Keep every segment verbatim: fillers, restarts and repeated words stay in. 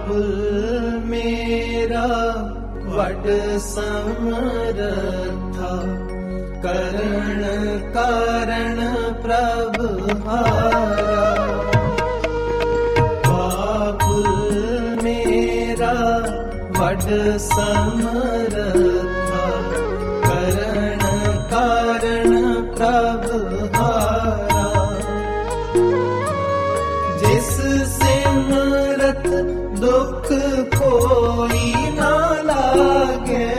बाबुल मेरा वड समरथा, करण कारण प्रभुहारा। बाबुल मेरा वड समरथा, करण कारण प्रभुहारा। जिस सिमरत दुख कोई ना लागे,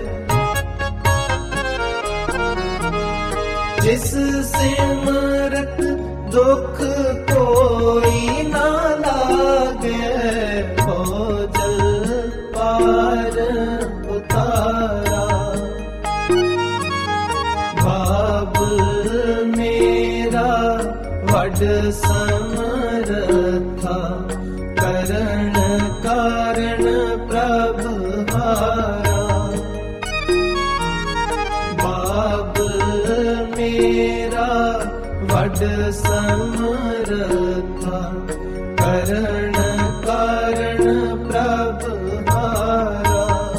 जिस सिमरत दुख कोई ना लागे, हो जल पार उतारा। बाबुल मेरा वड समरथा, करण कारण प्रभुहारा। बाबुल मेरा वड समरथा, करण कारण प्रभुहारा।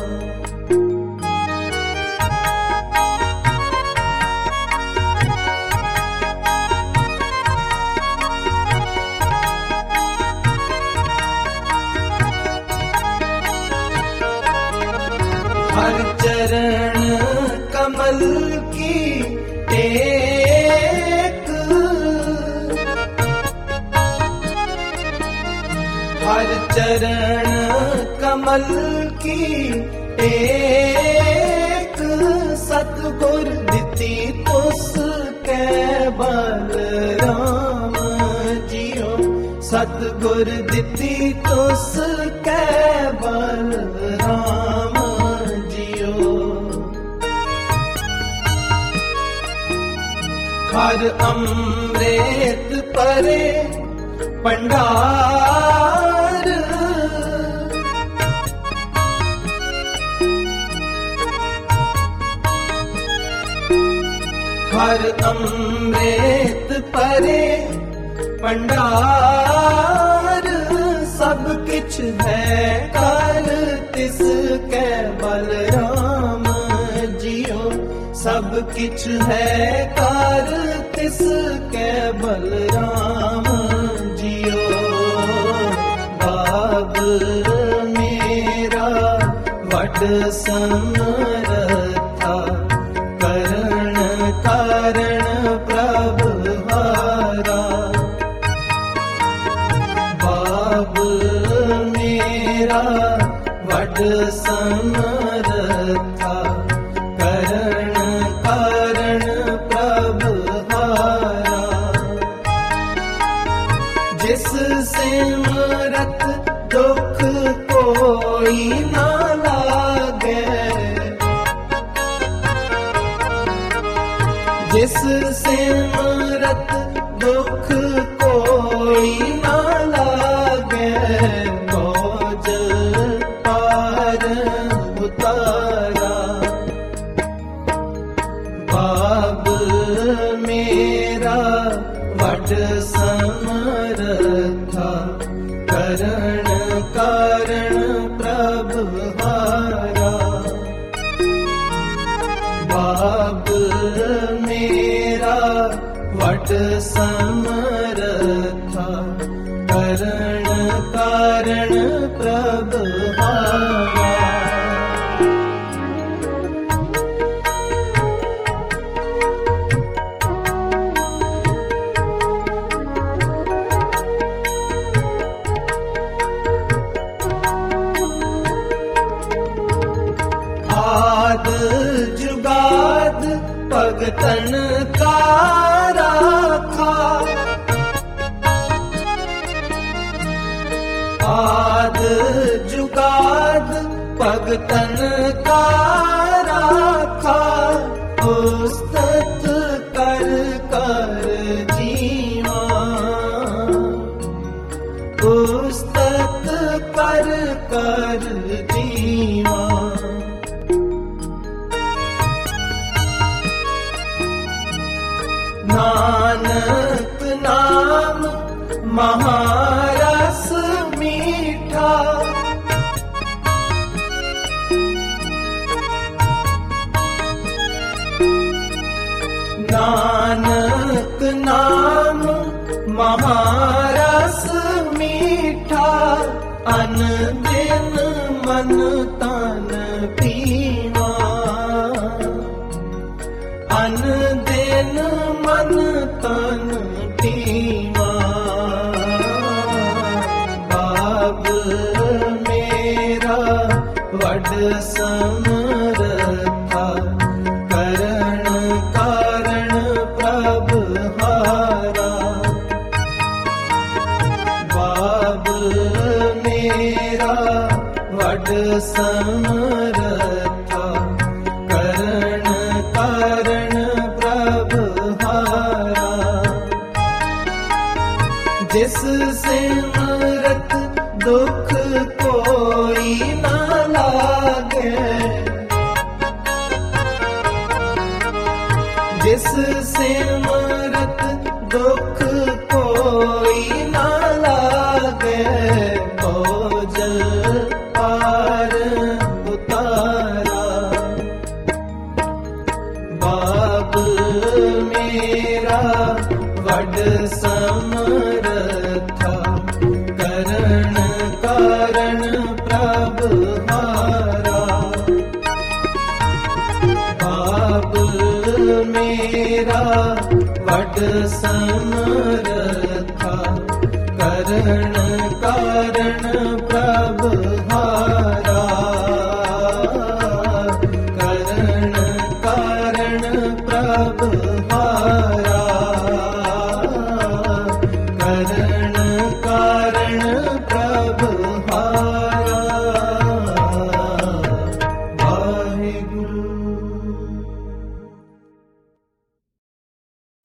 हर चरण कमल की टेक, हर चरण कमल की टेक। सतगुर दिती तुसकै बलराम जियो, सतगुर दिती तुसकै बलराम। हर अमृत परे पंडार, हर अमृत परे पंडार। सब किछ है कर तिसकै बलराम जियो, सब किछ है कर तिसकै बलराम जियो। बाबुल मेरा वड समरथा, करण कारण प्रभुहारा। बाबुल मेरा वड समरथा, करण कारण प्रभुहारा। जिस सिमरत दुख कोई ना लागे, जिस सिमरत दुख कोई ना लागे, बोझ पार उतारा। बाबुल मेरा वड समरथा, करण कारण प्रभुहारा। बाबुल मेरा वड समरथा, करण कारण प्रभुहारा। आद जुगाद भगतन का राखा, आद जुगाद भगतन का राखा। उस्तत कर कर जीवा, उस्तत कर कर जीवा। नानक नाम महारस मीठा, समरथा करण कारण प्रभ हारा। बाबुल मेरा वड समरथा करण कारण प्रभ हारा। जिस सिमरत दुख कोई न लागे, जिस सिमरत दुख कोई न लागे, ओजल पार उतारा। बाबुल मेरा वड समरथा करण कारण प्रभ हारा। बाबुल मेरा वड समरथा करण कारण प्रभ हारा। करण कारण प्रभ हारा। करण